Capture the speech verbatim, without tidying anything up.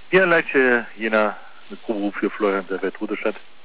Ja, leidje, Jena, met Koolhoef, Florian, der Wetruderstadt.